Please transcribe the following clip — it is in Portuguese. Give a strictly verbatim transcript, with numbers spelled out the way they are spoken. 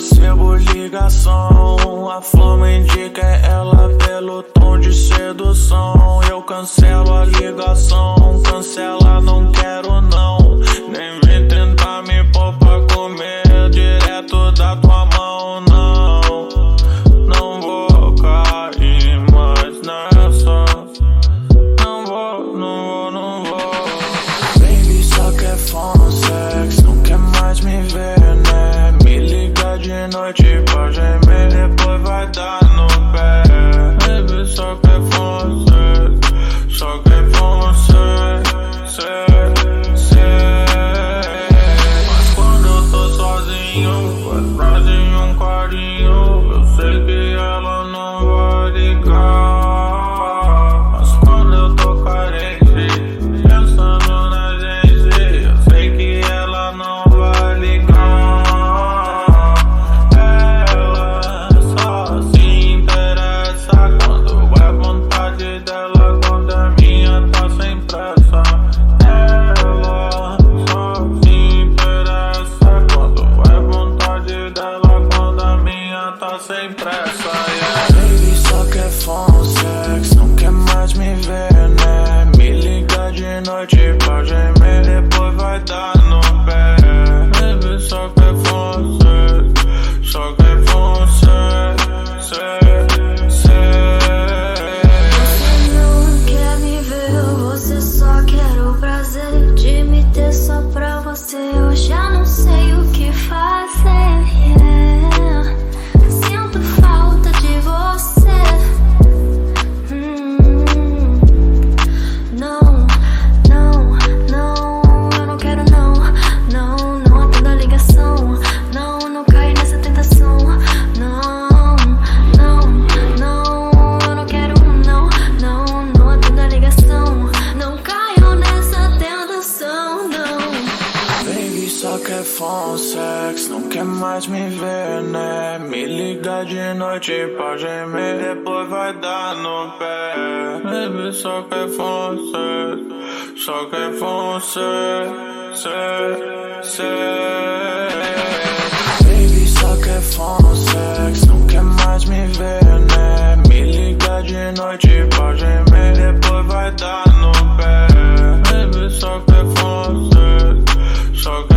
recebo ligação. A forma indica ela pelo tom de sedução. Eu cancelo a ligação, cancela, não quero não. Nem vem tentar me pôr pra comer direto da tua mão, não. Não vou cair mais nessa. Não vou, não vou, não vou. Baby só quer phone sex, não quer mais me ver, né? Me liga de noite pra gemer, depois vai dar no pé. Baby só quer phone sex, só quer phone sex, sex, sex. Mas quando eu tô sozinho, faz prazer um carinho. Eu sei que ela não vai ligar. Mas quando eu tô carente, pensando na gente, eu sei que ela não vai ligar. Ela só se interessa quando é vontade dela, quando a minha tá sem pressa. Ela só se interessa quando é vontade dela, quando a minha tá sem pressa, yeah. Baby só quer phone sex, não quer mais me ver, né? Me liga de noite pra gemer, depois vai dar no pé. Baby só quer phone sex, só quer phone sex, sex, sex. Você não quer me ver, você só quer o prazer de me ter só pra você. Eu já não sei o que fazer, yeah. Sinto falta de você. Hum, Não, não, não, eu não quero não. Não, não atenda a ligação. Não, não caio nessa tentação. Não, não, não, eu não quero não. Não, não atenda a ligação. Não caio nessa tentação, não. Baby só quer phone sex, não quer mais me ver, né? Me liga de noite pra gemer, depois vai dar no pé. Baby só quer phone sex, só quer phone sex, sex, sex. Baby só quer phone sex, não quer mais me ver, né? Me liga de noite pra gemer, depois vai dar no pé. Baby só quer phone sex, só quer